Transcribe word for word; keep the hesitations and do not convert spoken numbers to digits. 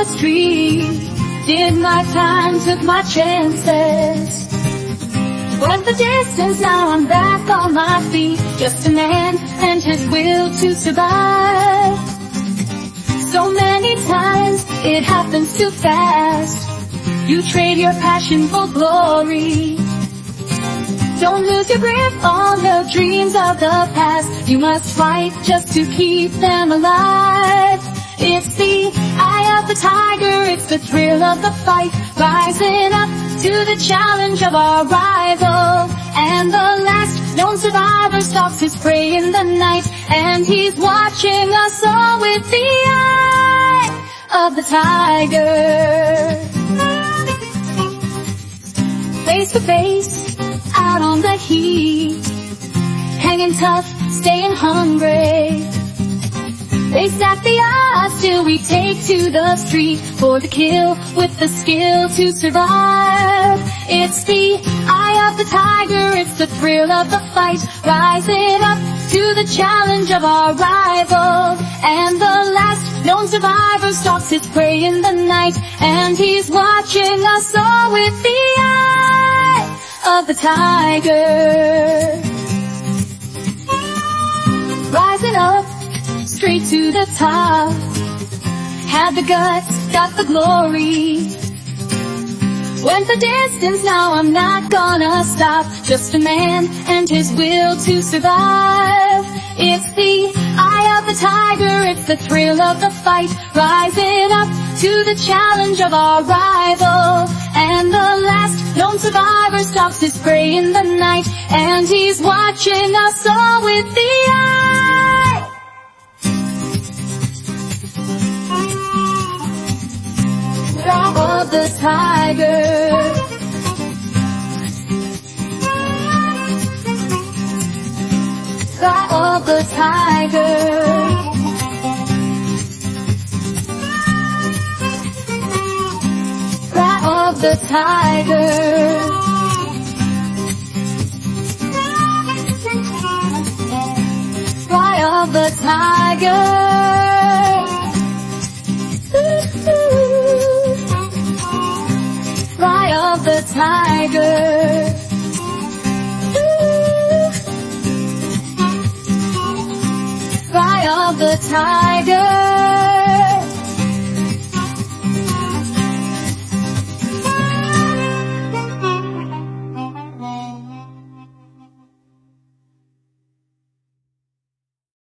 the street, did my time, took my chances. Went the distance, now I'm back on my feet. Just a man and his will to survive. So many times it happens too fast. You trade your passion for glory. Don't lose your grip on the dreams of the past. You must fight just to keep them alive. It's the eye of the tiger, it's the thrill of the fight, rising up to the challenge of our rival. And the last known survivor stalks his prey in the night, and he's watching us all with the eye of the tiger. Face to face, out on the heat, hanging tough, staying hungry. They stack the odds till we take to the street for the kill with the skill to survive. It's the eye of the tiger, it's the thrill of the fight, rising up to the challenge of our rival. And the last known survivor stalks his prey in the night, and he's watching us all with the eye of the tiger. Rising up straight to the top, had the guts, got the glory. Went the distance, now I'm not gonna stop. Just a man and his will to survive. It's the eye of the tiger, it's the thrill of the fight, rising up to the challenge of our rival. And the last known survivor stalks his prey in the night, and he's watching us all with the eye of the tiger. Eye of the tiger. Eye of the tiger. Eye of the tiger. Cry of the tiger. Cry of the tiger.